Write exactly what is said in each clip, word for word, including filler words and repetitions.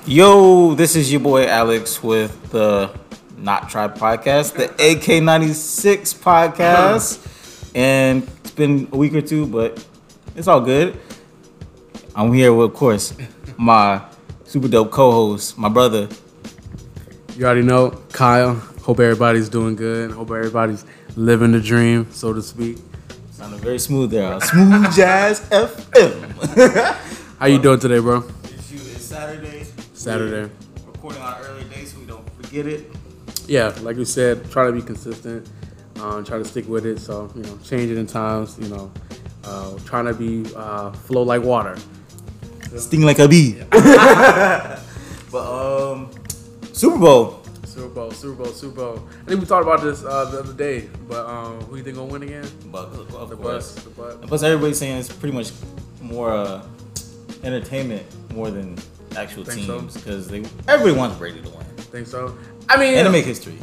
Yo, this is your boy Alex with the Not Tribe Podcast, the A K ninety-six podcast. And it's been a week or two, but it's all good. I'm here with, of course, my super dope co-host, my brother. You already know, Kyle. Hope everybody's doing good. Hope everybody's living the dream, so to speak. Sounded very smooth there. Smooth Jazz F M. How you doing today, bro? It's, you, it's Saturday. Saturday. We're recording on an early day so we don't forget it. Yeah, like we said, try to be consistent. Um, try to stick with it. So, you know, change it in times, you know. Uh, trying to be, uh, flow like water. Sting like a bee. But, um, Super Bowl. Super Bowl, Super Bowl, Super Bowl. I think we talked about this uh, the other day, but um, who you think gonna win again? Bucks, of The course. Bucks. The Bucks. And plus, everybody's saying it's pretty much more uh, entertainment more than actual Think teams so? because they everybody wants Brady to win Think so? I mean, and to make history.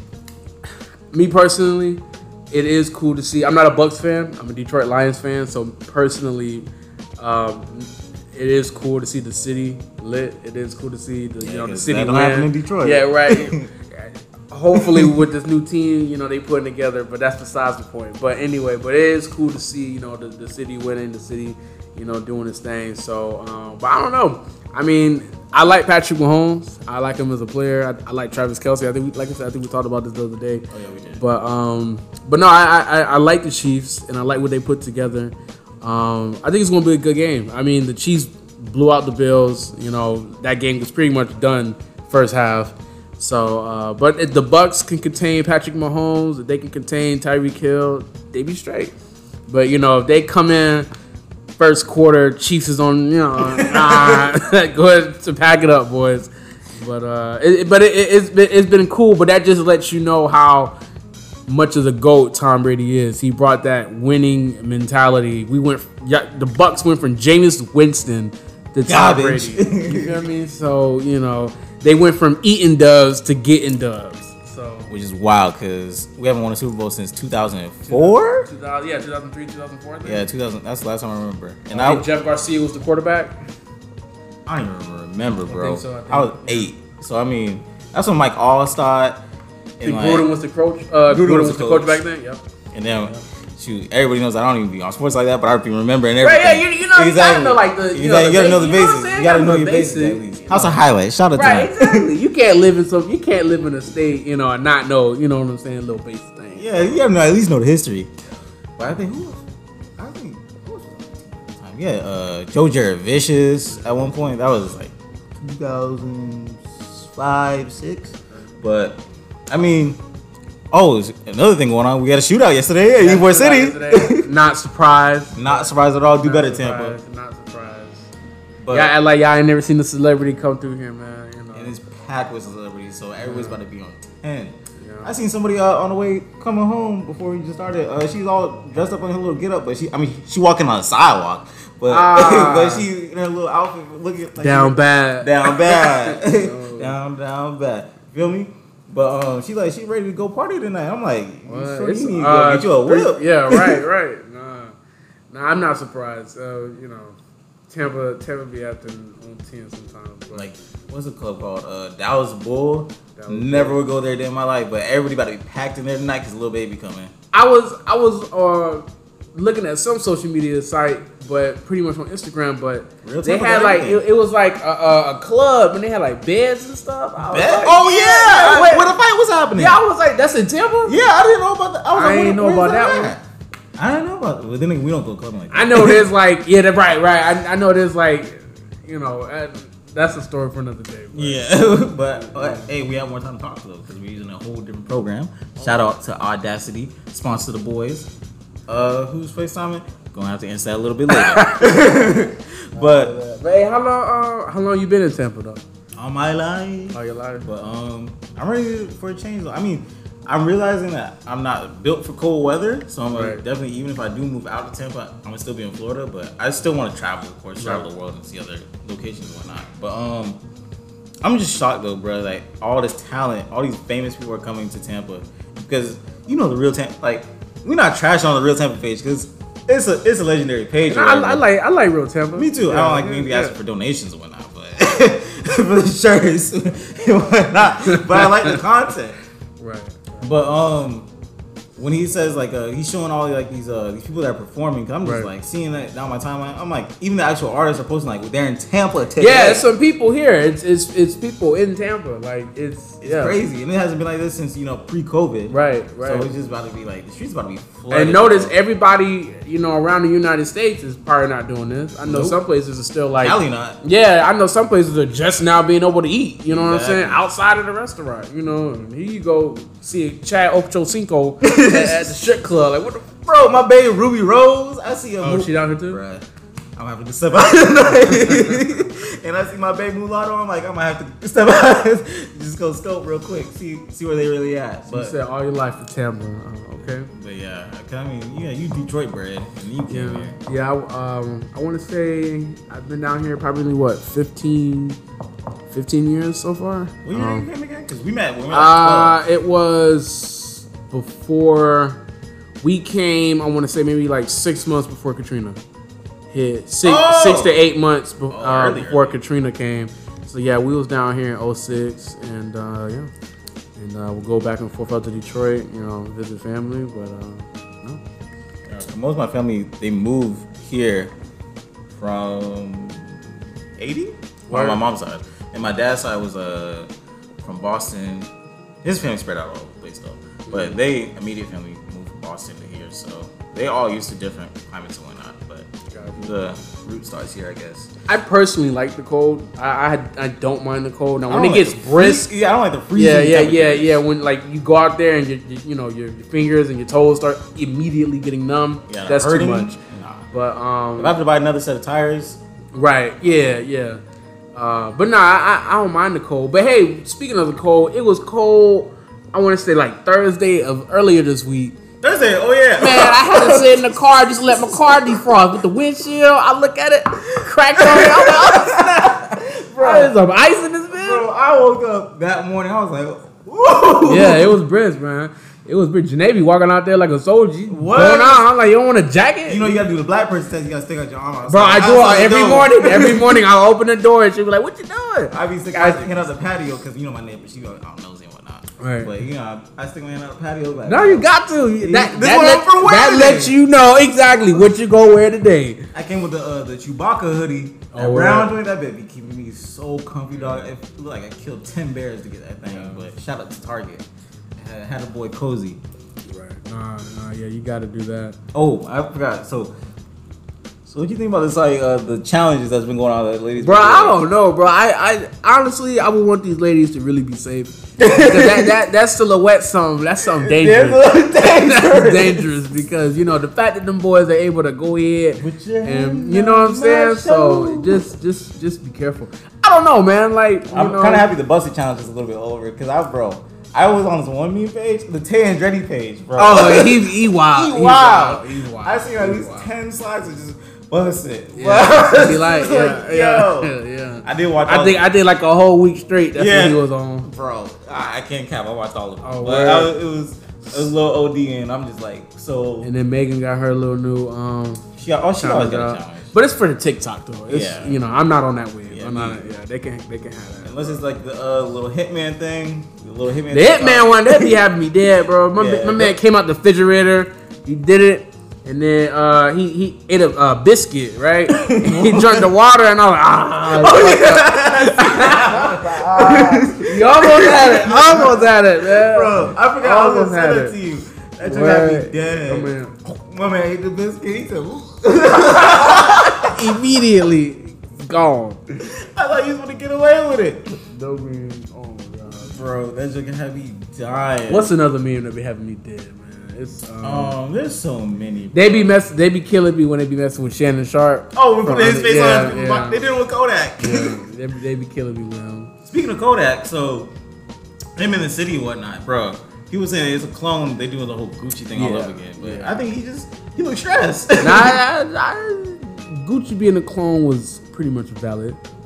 me personally, it is cool to see. I'm not a Bucks fan. I'm a Detroit Lions fan. So personally, um, it is cool to see the city lit. It is cool to see the you Yeah, know the 'cause city that don't win. happen in Detroit. Yeah, right. Hopefully with this new team, you know, they putting together, but that's besides the point. But anyway, but it is cool to see, you know, the, the city winning, the city, you know, doing its thing. So, um, but I don't know. I mean, I like Patrick Mahomes. I like him as a player. I, I like Travis Kelce. I think, we, like I said, I think we talked about this the other day. Oh yeah, we did. But um, but no, I, I I like the Chiefs and I like what they put together. Um, I think it's gonna be a good game. I mean, the Chiefs blew out the Bills. You know, that game was pretty much done first half. So, uh, but if the Bucks can contain Patrick Mahomes, if they can contain Tyreek Hill, they be straight. But you know, if they come in first quarter, Chiefs is on, you know, nah, go ahead to pack it up, boys. But uh, it, but it, it's been, it's been cool. But that just lets you know how much of the GOAT Tom Brady is. He brought that winning mentality. We went, yeah, the Bucks went from Jameis Winston to Tom Garbage. Brady. You feel me? So you know. They went from eating doves to getting doves. So, Which is wild because we haven't won a Super Bowl since two thousand four. two thousand, yeah, two thousand three, two thousand four. Yeah, two thousand. That's the last time I remember. And I I, think Jeff Garcia was the quarterback. I don't even remember, bro. I, think so, I think. was eight, so I mean, that's when Mike Allstott I and think like, Gruden was the coach. Uh, Gruden Gruden was was the the coach coach. back then. Yep. and then. Shoot, everybody knows I don't even be on sports like that, but I be remembering everything. Right, yeah, you, you know, you gotta know like the, you, know, Exactly, you gotta know the you know what I'm basics. saying? You gotta know your basics. basics at least. How's a highlight? Shout out Right, to him. exactly. You can't live in some. You can't live in a state, you know, and not know. You know what I'm saying? Little basic things. Yeah, you gotta know, at least know the history. But I think who? I think who was the time? Yeah, uh, Joe Jaravicious at one point. That was like two thousand five, six. But I mean. Oh, there's another thing going on. We had a shootout yesterday at Ybor City. Yesterday. Not surprised. Not surprised at all. Do Not better, surprised, Tampa. Not surprised. But Yeah, I like y'all ain't never seen a celebrity come through here, man. You know. and it's packed with celebrities, so everybody's about to be on ten. Yeah. I seen somebody uh, on the way coming home before we just started. Uh, she's all dressed up in her little get up, but she, I mean, she walking on the sidewalk, but Ah. but she in her little outfit looking like Down she, bad. down bad, Oh. down down bad. Feel me? But um, she like she ready to go party tonight. I'm like, Well, sure it's, you need to uh, go get you a three- whip. Yeah, right, right. Nah, nah, I'm not surprised. Uh, you know, Tampa, Tampa be acting on ten sometimes. But Like, what's the club called? Uh, Dallas Bull. Dallas Never Bull. would go there a day in my life, but everybody about to be packed in there tonight because little baby coming. I was, I was uh, looking at some social media site, but pretty much on Instagram. But Real they Tampa had got like everything. it, it was like a, a, a club, and they had like beds and stuff. I was Bet? like, Oh yeah, wait. where the fight was happening. Yeah, I was like, that's in Tampa. Yeah, I didn't know about that. I, was I like, ain't where- know where's about that at? I didn't know about it. Well, then we don't go clubbing like that. I know there's like, yeah, that- right, right. I, I know there's like, you know, uh, that's a story for another day. But. Yeah, but uh, hey, we have more time to talk though because we're using a whole different program. Shout out to Audacity, sponsor the boys. Uh, who's FaceTiming? Gonna have to answer that a little bit later. but But hey, how long, uh, how long you been in Tampa though? on my life, All your life. but um, I'm ready for a change. though. I mean, I'm realizing that I'm not built for cold weather, so I'm gonna Right. definitely, even if I do move out of Tampa, I'm gonna still be in Florida. But I still want to travel, of course, travel Right. the world and see other locations and whatnot. But um, I'm just shocked though, bro. Like all this talent, all these famous people are coming to Tampa because you know the real Tampa. Like we're not trash on the real Tampa page because it's a it's a legendary page. or I, whatever. I like I like real Tampa. Me too. I Yeah, don't like yeah, being yeah. asking for donations and whatnot, but for the shirts and whatnot. But I like the content. Right. But um, when he says like uh, he's showing all like these uh these people that are performing, 'cause I'm just Right. like seeing that down my timeline. I'm like, even the actual artists are posting like they're in Tampa today. Yeah, it's some people here. It's it's it's people in Tampa. Like it's It's yeah. crazy, and it hasn't been like this since you know pre-COVID. Right, right. So it's just about to be like the streets about to be flooded. And notice bro. everybody, you know, around the United States is probably not doing this. I know Nope. some places are still like, Cali not. yeah, I know some places are just now being able to eat. You know what I'm Exactly. saying? Outside of the restaurant, you know. And here you go see Chad Ochocinco at, at the strip club. Like what the? Bro, my baby Ruby Rose, I see her. Oh, move- she down here too? Bruh, I'm having to step out tonight. And I see my baby mulatto, I'm like, I'm gonna have to step out. Just go scope real quick, see see where they really at. You But, said all your life for Tampa. Uh, okay. but yeah, I mean, yeah, you Detroit bred, and you came Yeah, here. yeah. I, um, I want to say I've been down here probably what fifteen, fifteen years so far. What year Um, you came again? Because we met when we were like Uh, it was before we came. I want to say maybe like six months before Katrina hit. Six, Oh! six to eight months be- Oh, uh, early, before early. Katrina came. So yeah, we was down here in oh six, and uh, yeah, and uh, we'll go back and forth out to Detroit, you know, visit family. But uh, no. twelve. Most of my family, they moved here from eighty on Word. my mom's side. And my dad's side was uh, from Boston. His family spread out all over the place though. But they, immediate family, moved from Boston to here. So they all used to different climates and whatnot. But the root starts here, I guess. I personally like the cold. I I, I don't mind the cold. Now I when don't it like gets the free- brisk, Yeah, I don't like the freezing. yeah, yeah, yeah, temperatures. yeah. When like you go out there and you, you, you know your, your fingers and your toes start immediately getting numb, Yeah, that's too hurting. much. Nah. But If I um, have to buy another set of tires, right, yeah, yeah. Uh, but nah, I, I don't mind the cold. But hey, speaking of the cold, it was cold. I want to say like Thursday of earlier this week. Thursday. Oh yeah, Man, I had to sit in the car, just let my car defrost with the windshield. I look at it, cracked on it. I'm like, oh snap, bro, there's some ice in this bitch. Bro, I woke up that morning. I was like, whoa. Yeah, it was brisk, man. It was brisk. Janae walking out there like a soldier. What? Going on. I'm like, you don't want a jacket? You know you gotta do the black person test. You gotta stick out your arm out. Bro, I do it Outside the every door. morning. Every morning I open the door and she be like, what you doing? I be sticking my hand out the patio because you know my neighbor. She go, I don't know and whatnot. Right. But you know, I stick my hand out the patio. Like, No, you got to. That, This that, what let, I'm for wearing that today. lets you know exactly what you go wear today. I came with the uh, the Chewbacca hoodie. That Oh, brown word. joint, that bit be keeping me so comfy, dog. It looked like I killed ten bears to get that thing. Yeah. But shout out to Target. Had, had a boy cozy. Right. Nah, nah, yeah, you got to do that. Oh, I forgot. So, so what do you think about this? Like uh, the challenges that's been going on, that ladies. Bro, I don't know, bro. I, I honestly, I would want these ladies to really be safe. that, that that silhouette, something that's something dangerous. That's dangerous because you know the fact that them boys are able to go ahead Put your and hand you know what I'm on saying. my So shoulder. just just just be careful. I don't know, man. Like you I'm know, kind of happy the Bussy challenge is a little bit over because I, bro, I was on this one meme page, the Tay Andretti page, bro. Oh, he he wild. He wild. He wild. I seen at He least wild. ten slides of just bust it. Yeah, Bust. he like, It's yeah, yo. yeah, yeah. I did watch. I all think of I did like a whole week straight. That's Yeah. what he was on. bro, I, I can't cap. I watched all of it, Oh, but word. I was, it was it was a little O D, and I'm just like, so And then Megan got her little new um. she got, oh, she always challenge got a out. challenge. But it's for the TikTok though. It's, Yeah. You know, I'm not on that wave. Yeah, I'm me not. either. Yeah, they can. They can have that. Unless it's like the uh, little Hitman thing, the little Hitman. The Hitman one, that be having me dead, bro. My, Yeah, my man came out the refrigerator. He did it, and then uh, he he ate a uh, biscuit, right? He drank the water, and I was like, ah. You almost had it. Almost had it, man. Bro, I forgot I was Almost gonna had send it it. to you. That just had me Right. dead. Oh, man. My man ate the biscuit. He said, "Ooh." Immediately gone. I thought you was gonna get away with it. No meme. Oh my god. Bro, that joke had me dying. What's another meme that be having me dead, man? It's um, Um, there's so many. they be mess. They be killing me when they be messing with Shannon Sharp. Oh, we put From his under- face yeah, on. yeah. They did it with Kodak. Yeah, they, be- they be killing me with him. Speaking of Kodak, so him in the city and whatnot, bro. He was saying it's a clone. They doing the whole Gucci thing all Yeah, over again. But yeah. I think he just he looks stressed. Nah, I, I, I, Gucci being a clone was pretty much valid.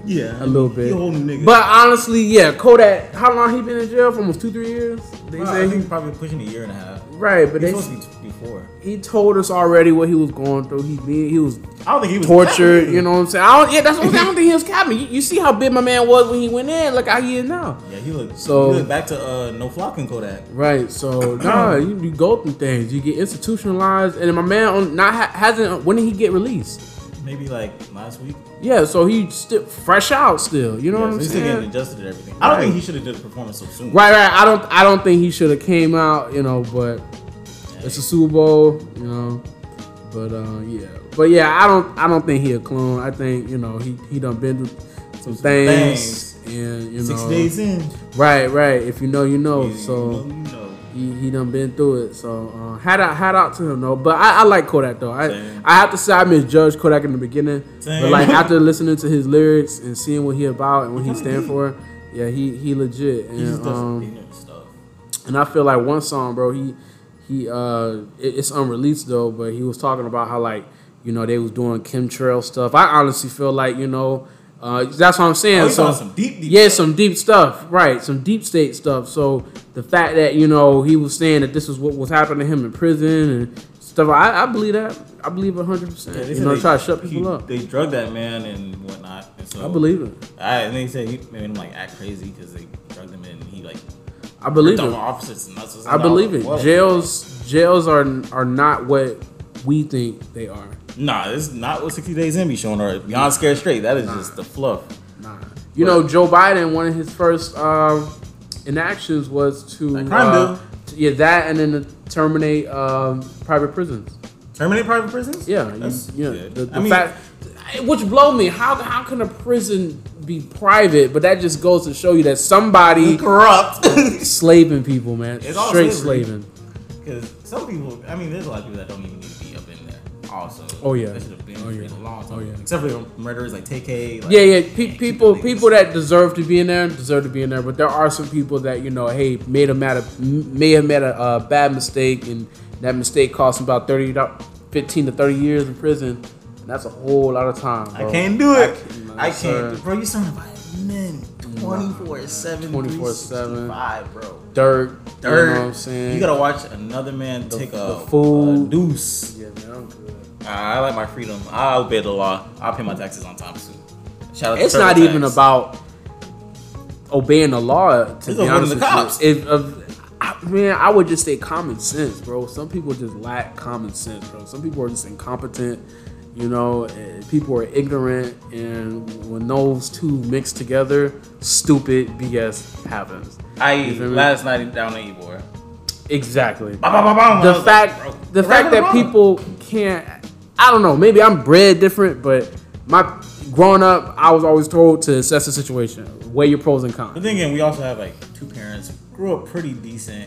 Yeah, a little bit. He holding nigga. But honestly, yeah, Kodak. How long he been in jail for? Almost two, three years. They Well, say I think probably pushing a year and a half. Right, but He's they supposed to be before. he told us already what he was going through. He he was I don't think he was tortured. capping. You know what I'm saying? I don't, yeah, that's what I'm saying. I don't think he was capping. You, you see how big my man was when he went in. Look how he is now. Yeah, he looked. So he looked back to uh, no flocking Kodak. right. So nah, you, you go through things. You get institutionalized, and my man on, not ha, hasn't. When did he get released? Maybe like last week. Yeah, so he still fresh out still. You know Yeah, what so I'm he's still getting saying? adjusted to everything. I don't Right. think he should have did the performance so soon. Right, right. I don't. I don't think he should have came out. You know, but it's a Super Bowl. You know, but uh, yeah, but yeah, I don't. I don't think he a clone. I think you know he he done been through some, Some things, and you know, Six days in. right, right. If you know, you know. You so. know, you know. He, he done been through it, so uh, hat out hat out to him though. But I, I like Kodak though. I Same. I have to say I misjudged Kodak in the beginning, Same. but like after listening to his lyrics and seeing what he about and what he kinda stand deep. for, yeah, he he legit. He just And does some um, ignorant stuff. and I feel like one song, bro, he he uh it, it's unreleased though, but he was talking about how like you know they was doing chemtrail stuff. I honestly feel like you know. Uh, that's what I'm saying. Oh, he's so on some deep, deep yeah, stuff. some deep stuff, right? Some deep state stuff. So the fact that you know he was saying that this is what was happening to him in prison and stuff, I, I believe that. I believe a hundred percent. Yeah, they You said know, they- try to shut people he- up. They drugged that man and whatnot. And so I believe it. I, and they said he made him like act crazy because they drugged him and he like I believe ripped it. off officers and that's I believe it. What? Jails, jails are are not what we think they are. Nah, this is not what sixty Days In be showing or Beyond Scared Straight. That is just the fluff. Nah. You know, Joe Biden, one of his first um, inactions was to That crime uh, bill. t- yeah, that and then to terminate um, private prisons. Terminate private prisons? Yeah, you, That's yeah. good. The, the I mean, fact, which blow me. How how can a prison be private? But that just goes to show you that somebody corrupt. slaving people, man. It's all Straight slavery. slaving. Because some people, I mean, there's a lot of people that don't even need to be up in there. Also, Oh, yeah. they should have been Oh, in yeah. a long time. Oh, yeah. Except for murderers like T K. Like, Yeah, yeah. Pe- keep people, them niggas. people that deserve to be in there deserve to be in there. But there are some people that you know, hey, made a mad, may have made a uh, bad mistake, and that mistake cost them about thirty, fifteen to thirty years in prison. And that's a whole lot of time. Bro. I can't do it. can't- I, sir. can't. Bro, you're surrounded by men twenty-four seven, twenty-four seven. bro. Dirt, Dirt. You know what I'm saying? You gotta watch another man The- take the a, food. a deuce. Yeah, man, I'm good. I like my freedom. I'll obey the law. I'll pay my taxes on time soon. Shout out to It's not TurboTax. even about obeying the law. To It's be avoiding honest the with cops. you. If, if, I, man, I would just say common sense, bro. Some people just lack common sense, bro. Some people are just incompetent. You know, and people are ignorant, and when those two mix together, stupid B S happens. I You feel me? last night down in Ybor. Exactly. Bah, bah, bah, bah. I The was fact, like, bro, the right fact or that wrong? people can't. I don't know. Maybe I'm bred different, but my growing up, I was always told to assess the situation, weigh your pros and cons. But then again, we also have like two parents grew up pretty decent,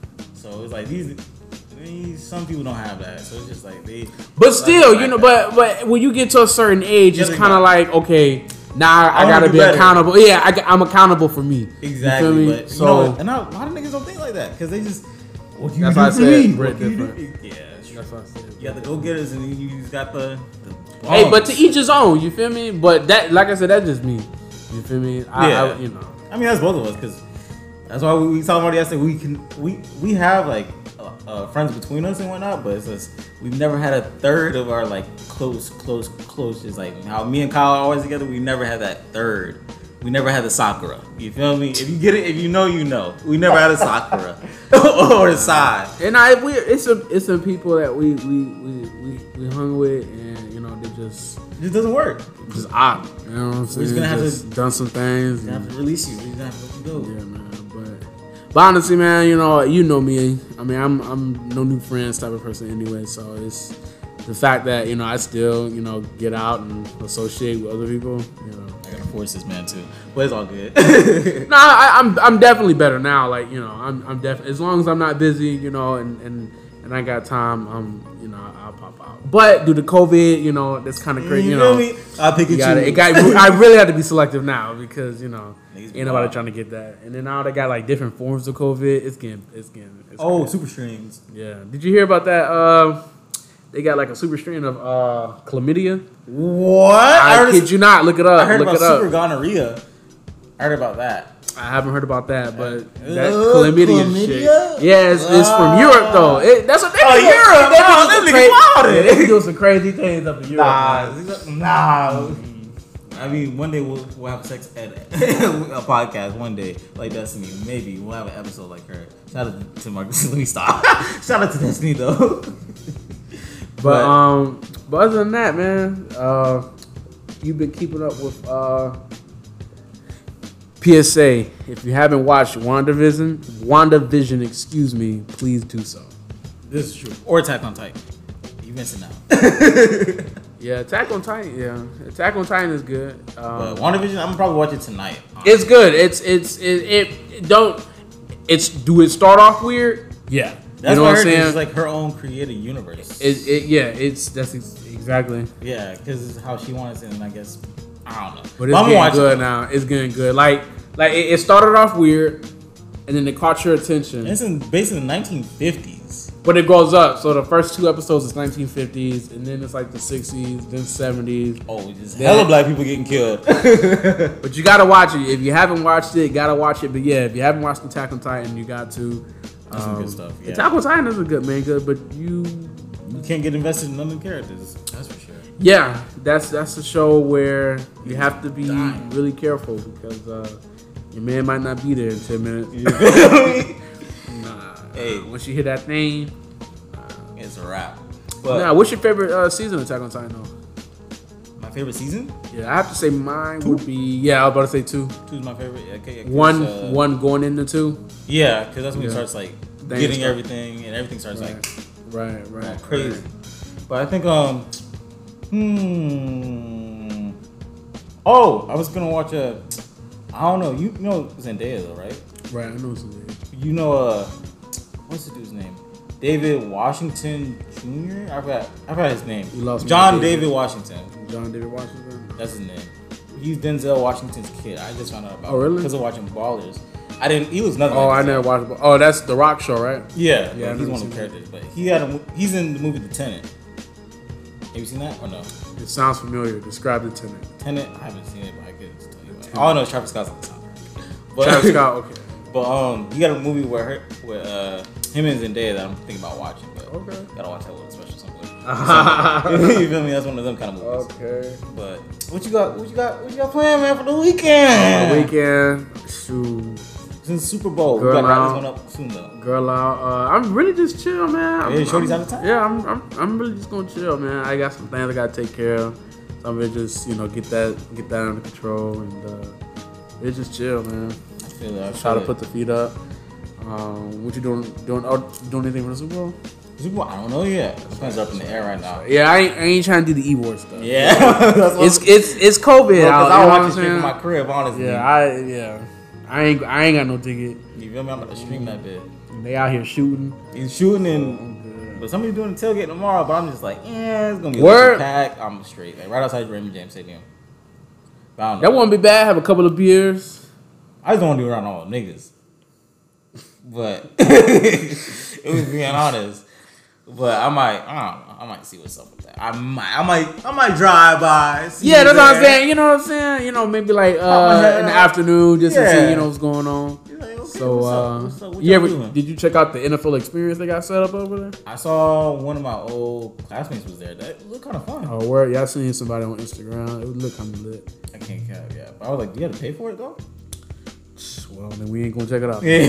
so it's like these. these some people don't have that, so it's just like they. But still, like you know, that. but but when you get to a certain age, Yeah, it's they kind of got- like okay, now I, I wanna gotta do be better. accountable. Yeah, I, am accountable for me. Exactly, You feel me? but so you know, and a lot of niggas don't think like that because they just. What can you That's do why I for said me? Brit What can you do? different. Yeah, that's true. that's what I said. You got the go getters, and then you just got the. the Hey, but to bums. each his own. You feel me? But that, like I said, that's just me. You feel me? I, Yeah. I, you know. I mean, that's both of us because that's why we, we talked about it yesterday. We can we we have like uh, uh, friends between us and whatnot, but it's just we've never had a third of our like close, close, close. Just like how me and Kyle are always together. We never had that third. We never had the Sakura. You feel me? If you get it, if you know, you know. We never had a Sakura or a side. And I, we, it's some, it's some people that we, we, we, we, we hung with, and you know, they just, It just doesn't work. just odd. You know what I'm saying? just gonna have to- Just done some things. They have to release you. They have to let you go. Yeah, man. But, but honestly, man, you know, you know me. I mean, I'm, I'm no new friends type of person anyway. So it's the fact that you know I still, you know, get out and associate with other people. You know. I gotta force this man too, but it's all good. No, I, I'm I'm definitely better now. Like you know, I'm I'm definitely as long as I'm not busy, you know, and and, and I got time, um, you know, I'll pop out. But due to COVID, you know, that's kind of crazy. You know, feel me? I'll pick you it. got it. Got I really had to be selective now because you know Niggas ain't nobody wild. trying to get that. And then now they got like different forms of COVID. It's getting it's getting. It's Oh, crazy. super streams. Yeah. Did you hear about that? Uh, they got like a super strain of uh, chlamydia. What? I, I heard kid you not. Look it up. I heard look about it up. super gonorrhea. I heard about that. I haven't heard about that, but that Uh, chlamydia, chlamydia? shit. Yeah, it's, it's from Uh, Europe though. It, that's what they Oh, do. Europe? They Oh, do them some niggas crazy- wildin'. yeah, they do some crazy things up in Europe. Nah, man. nah. I mean, one day we'll, we'll have a sex ed a podcast. One day, like Destiny, maybe we'll have an episode like her. Shout out to Marcus. Let me stop. Shout out to Destiny though. But, But- um, but other than that, man, uh, you've been keeping up with uh, P S A. If you haven't watched WandaVision, WandaVision, excuse me, please do so. This is true. Or Attack on Titan. You missing out. Yeah, Attack on Titan. Yeah, Attack on Titan is good. Um, But WandaVision, I'm gonna probably watch it tonight. It's good. It's it's it, it, it don't. It's do it start off weird? Yeah, That's you know what what I I'm heard. saying. It's like her own created universe. It, it yeah. It's that's ex- exactly. Yeah, because it's how she wants it, and I guess I don't know. But it's I'm getting watching good it. now. It's getting good. Like like it, it started off weird, and then it caught your attention. It's in, based in the nineteen fifties. But it goes up. So the first two episodes is nineteen fifties, and then it's like the sixties, then seventies. Oh, just Then- hella black people getting killed. But you gotta watch it. If you haven't watched it, you gotta watch it. But yeah, if you haven't watched Attack on Titan, you got to. That's some good stuff. Yeah. Attack on Titan is a good man, good. But you, You can't get invested in none of the characters. That's for sure. yeah, that's that's a show where you have to be Dying. really careful because uh, your man might not be there in ten minutes. Nah, Hey. once you hear that thing. It's a wrap. But Now, what's your favorite uh, season of Attack on Titan? Though? my favorite season? Yeah, I have to say mine would be yeah. I was about to say two. Two's my favorite. Yeah, okay, yeah, 'cause, One, uh, one going into two. Yeah, because that's when Yeah. it starts like Things getting start- everything, and everything starts like Right, right, all crazy. right. But I think um, hmm. Oh, I was gonna watch a. I don't know. You know Zendaya though, right? Right, I know something. You know uh, what's the dude's name? David Washington Junior I forgot. I forgot his name. You lost me John with David. David Washington. John David Washington. That's his name. He's Denzel Washington's kid. I just found out about. Oh, really? Because of watching Ballers. I didn't. He was nothing. Oh, like I Denzel. never watched. it. Oh, that's the Rock show, right? Yeah, Yeah, yeah. I've He's never one of the seen characters, but he had a. mo- He's in the movie The Tenant. Have you seen that or no? It sounds familiar. Describe the tenant. Tenet. I haven't seen it, but I could tell you. All I know is Travis Scott's on the soundtrack. But, Travis Scott. Okay. But um, he got a movie where her, where uh, him and Zendaya that I'm thinking about watching. But Okay. gotta watch that with a special somewhere. You feel me? That's one of them kind of movies. Okay. But what you got? What you got? What you got planned, man, for the weekend? On the weekend, shoot, Since Super Bowl, Girl we got to wrap out. this one up soon though. girl out. Uh, I'm really just chill, man. I'm, Yeah, shorty's I'm- out of town? Yeah, I'm, I'm. I'm really just gonna chill, man. I got some things I gotta take care of. So I'm gonna just, you know, get that, get that under control, and uh, it's just chill, man. I feel that. I Try to feel put the feet up. Um, what you doing? Doing? Oh, doing anything for the Super Bowl? it. Super Bowl, I don't know yet. The plans are up in the air right now. Yeah, I ain't, I ain't trying to do the E-War stuff. Yeah, that's what It's it's it's COVID out. Because You I know what watch I'm it straight from my saying? crib, honestly. Yeah, I yeah. I ain't I ain't got no ticket. You feel me? I'm about to stream that bit. They out here shooting. He's shooting and. I'm good. But somebody's doing the tailgate tomorrow, but I'm just like, yeah, it's gonna be a Word. pack. I'm straight, like right outside Raymond James Stadium. But I don't know. That won't be bad. Have a couple of beers. I just don't want to do it around all the niggas. But it was being honest. But I might, I don't know. I might see what's up with that. I might, I might, I might drive by. See Yeah, you that's what I'm there. saying. You know what I'm saying? You know, maybe like my uh head in the out. afternoon just to see, Yeah. you know, what's going on. You're like, okay, So what's uh up? What's up? What you y'all ever doing? did you check out the N F L experience they got set up over there? I saw one of my old classmates was there. That looked kind of fun. Oh, where y'all seen somebody on Instagram? It would look kind of lit. I can't count, yeah. But I was like, you had to pay for it though? Well, then we ain't gonna check it out. Yeah.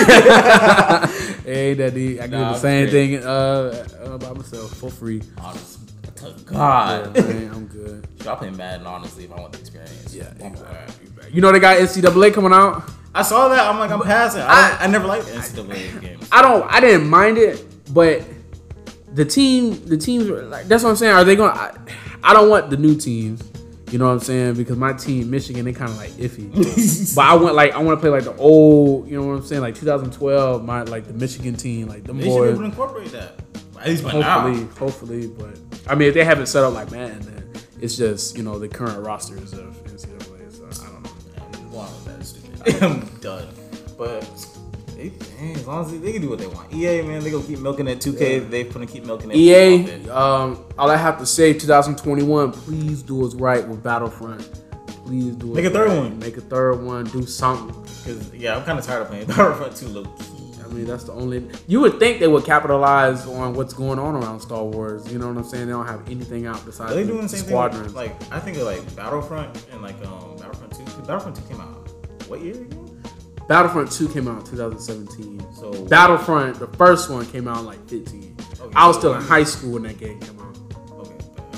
Hey, daddy, I can Nah, do the I'm same straight. thing uh, uh by myself for free. Honest to God. Yeah, man, I'm good. I'll play Madden, honestly, if I want the experience. Yeah, I'm exactly. glad. You know they got N C double A coming out. I saw that. I'm like, I'm passing. I, I- don't- I never liked the N C double A games. I don't. I didn't mind it, but the team, the teams, were like that's what I'm saying. Are they going? I, I don't want the new teams. You know what I'm saying? Because my team, Michigan, they kind of like iffy. But I want like I want to play like the old. You know what I'm saying? Like two thousand twelve, my like the Michigan team, like them They should be boys. able to incorporate that. At least by now. Hopefully, hopefully, but I mean, if they haven't set up like Madden, then it's just you know the current rosters of N C double A. So I don't know. I'm going with that stupid. I'm done. But They, man, as long as they, they can do what they want. E A, man, they gonna keep milking that two K. Yeah. They gonna keep milking that. E A, um, all I have to say, twenty twenty-one, please do us right with Battlefront. Please do it. Make a third right. one. Make a third one. Do something. Cause yeah, I'm kind of tired of playing Battlefront two low key. I mean, that's the only. You would think they would capitalize on what's going on around Star Wars. You know what I'm saying? They don't have anything out besides. Are they doing the same Squadrons. thing? With, like I think of like Battlefront and like um Battlefront two. Battlefront two came out what year again? Battlefront two came out in twenty seventeen. So Battlefront, the first one, came out in like fifteen. Okay, I was so still in high school when that game came out. Okay.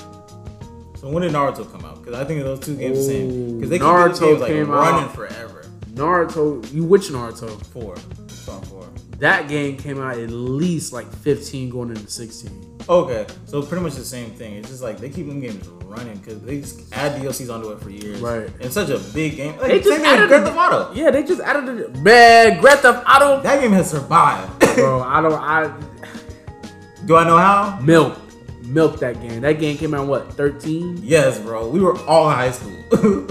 So when did Naruto come out? Because I think of those two games the same. Because they Naruto keep those games, like, came running out, forever. Naruto, you which Naruto? Four. Song four. That game came out at least like fifteen going into sixteen. Okay, so pretty much the same thing. It's just like they keep them games running because they just add D L Cs onto it for years. Right. And it's such a big game. Like, They just added Grand Theft Auto. Yeah, they just added it. Man, Grand Theft Auto. That game has survived. Bro, I don't. I Do I know how? milk, milk that game. That game came out what thirteen? Yes, bro. We were all in high school.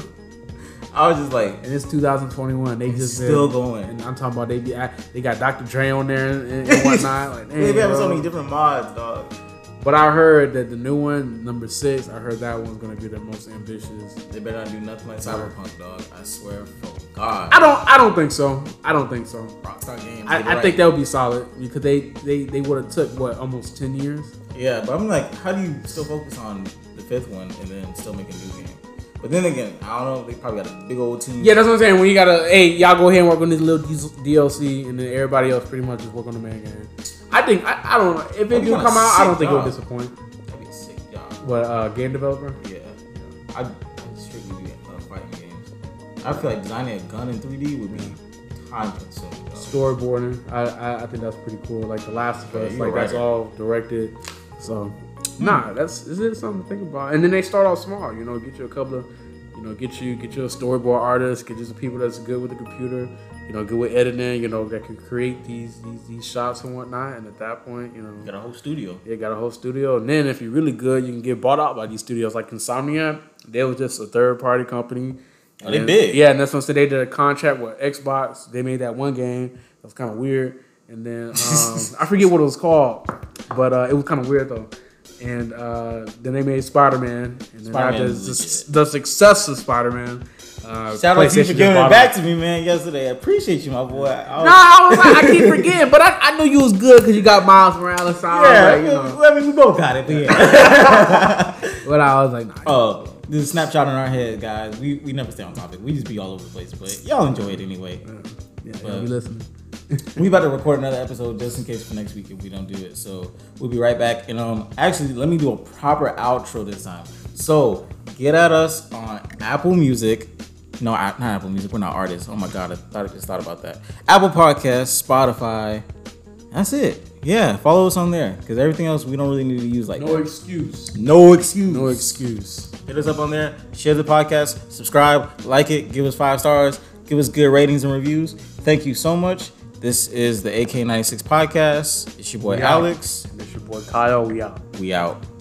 I was just like, And it's two thousand twenty-one. They just still been, going. And I'm talking about they be they got Doctor Dre on there and, and whatnot. Like, they dang, have so bro. many different mods, dog. But I heard that the new one, number six, I heard that one's gonna be the most ambitious. They better not do nothing like Cyberpunk, dog. I swear, for God. I don't. I don't think so. I don't think so. Rockstar Games. I, I right. think that would be solid because they they, they would have took what almost ten years. Yeah, but I'm like, how do you still focus on the fifth one and then still make a new game? But then again, I don't know. They probably got a big old team. Yeah, that's what I'm saying. When you gotta, hey, y'all go ahead and work on this little D L C, and then everybody else pretty much just work on the main game. I think I, I don't know if it That'd do be come out. I don't think job. it will disappoint. That'd be a sick job. What uh, game developer? Yeah, I I strictly do uh, fighting games. I feel like designing a gun in three D would be time consuming. Dog. Storyboarding. I, I I think that's pretty cool. Like The Last of Yeah, Us, you're like a that's writer. all directed. So nah, that's is it something to think about. And then they start off small. You know, get you a couple of. You know, get you get you a storyboard artist, get you some people that's good with the computer, you know, good with editing, you know, that can create these these, these shots and whatnot. And at that point, you know, You got a whole studio. yeah, got a whole studio. And then if you're really good, you can get bought out by these studios like Insomniac. They was just a third party company. Oh, they And- big. Yeah, and that's when they did a contract with Xbox. They made that one game that was kind of weird. And then um, I forget what it was called, but uh, it was kind of weird though. And uh, then they made Spider-Man, and then Spider-Man after is the, the success of Spider-Man, uh, Shout out to you for PlayStation giving just it bought back to me, man, yesterday. I appreciate you, my boy. I was, No, I was like, I keep forgetting, but I, I knew you was good because you got Miles Morales. So I yeah, was like, you know, I mean, we both got it, but yeah. but I was like, nah. Oh, this is a snapshot in our head, guys. We we never stay on topic. We just be all over the place, but y'all enjoy it anyway. Yeah, But- you be listening. We about to record another episode just in case for next week if we don't do it. So we'll be right back. And um, actually, let me do a proper outro this time. So get at us on Apple Music. No, not Apple Music. We're not artists. Oh my God, I thought I just thought about that. Apple Podcasts, Spotify. That's it. Yeah, follow us on there because everything else we don't really need to use like No that. excuse. No excuse. No excuse. Hit us up on there. Share the podcast. Subscribe. Like it. Give us five stars. Give us good ratings and reviews. Thank you so much. This is the A K ninety-six podcast. It's your boy We out. Alex. And it's your boy Kyle. We out. We out.